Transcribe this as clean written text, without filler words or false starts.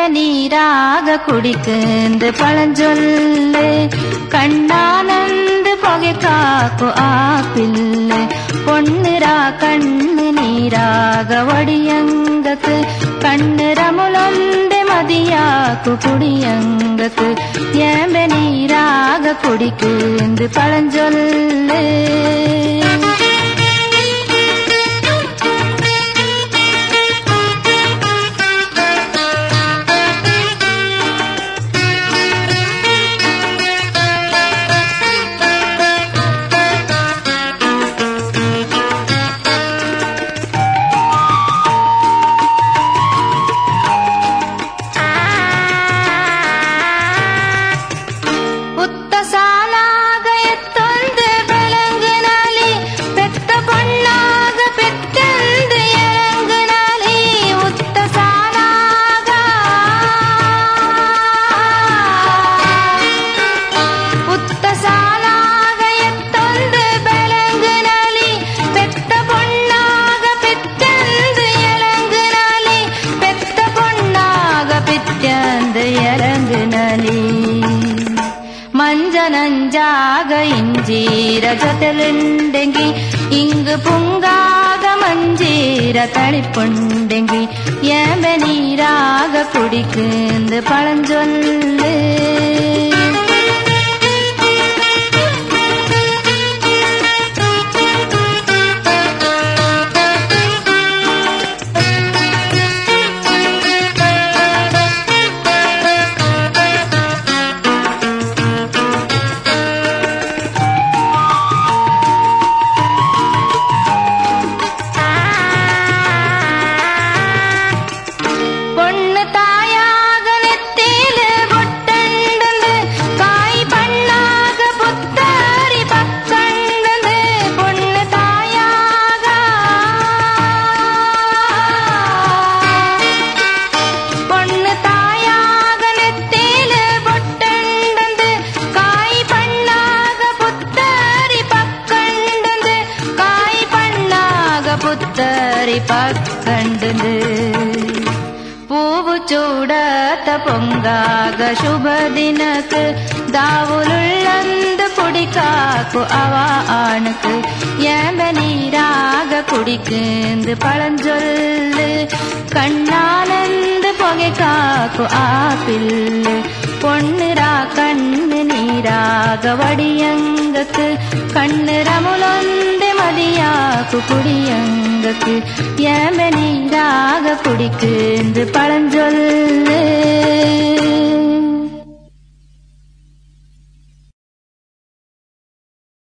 நீராக குடிக்குந்து பழஞ்சொல்லு கண்ணானந்து புகை காக்கு ஆப்பில்லு பொன்னுரா கண்ணு நீராக ஒடியங்கக்கு கண்ணு ரமுலொந்து மதியாக்கு குடியங்கக்கு ஏம்பೆ நீராக குடிக்குந்து பழஞ்சொல்லு ಮಂಜನಂಜಾಗ ಇಂಜೀರ ಜೊತೆಲುಂಡೆಂಗಿ ಇಂಗು ಪುಂಗಾಗ ಮಂಜೀರ ತಳಿಪುಂಡೆಂಗಿ ஏம்பೆ நீராக குடிக்குந்து பழஞ்சொல்லு ಪಕ್ಕಂಡು ಪೂವು ಚೂಡತ ಪೊಂಗಾಗ ಶುಭ ದಿನಕ್ ದಾವುಲುಳ್ಳಂದು ಕುಡಿಕಾಕು ಅವ ಆಣಕ್ ஏம்பೆ நீராக குடிக்குந்து பழஞ்சொல்லு கண்ணானந்து புகை காக்கு ஆப்பில்லு பொன்னுரா கண்ணு நீராக வடியங்கக்கு கண்ணு ரமுலொந்து மதியாக்கு குடியங்கக்கு ஏம்பೆ நீராக குடிக்குந்து பழஞ்சொல்லு